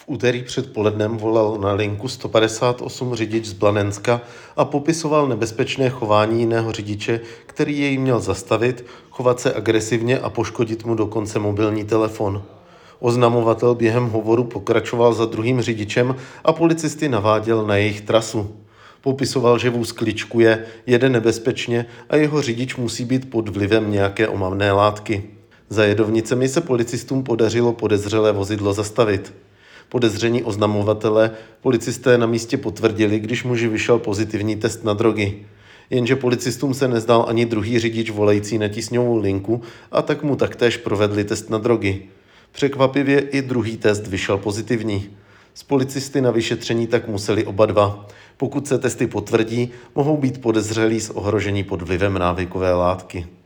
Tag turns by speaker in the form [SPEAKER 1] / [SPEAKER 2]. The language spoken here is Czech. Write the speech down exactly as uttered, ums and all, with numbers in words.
[SPEAKER 1] úterý předpolednem volal na linku sto padesát osm řidič z Blanenska a popisoval nebezpečné chování jiného řidiče, který jej měl zastavit, chovat se agresivně a poškodit mu dokonce mobilní telefon. Oznamovatel během hovoru pokračoval za druhým řidičem a policisty naváděl na jejich trasu. Popisoval, že vůz kličkuje, jede nebezpečně a jeho řidič musí být pod vlivem nějaké omamné látky. Za Jedovnicemi se policistům podařilo podezřelé vozidlo zastavit. Podezření oznamovatele policisté na místě potvrdili, když muži vyšel pozitivní test na drogy. Jenže policistům se nezdal ani druhý řidič volající na tísňovou linku a tak mu taktéž provedli test na drogy. Překvapivě i druhý test vyšel pozitivní. S policisty na vyšetření tak museli oba dva. Pokud se testy potvrdí, mohou být podezřelí z ohrožení pod vlivem návykové látky.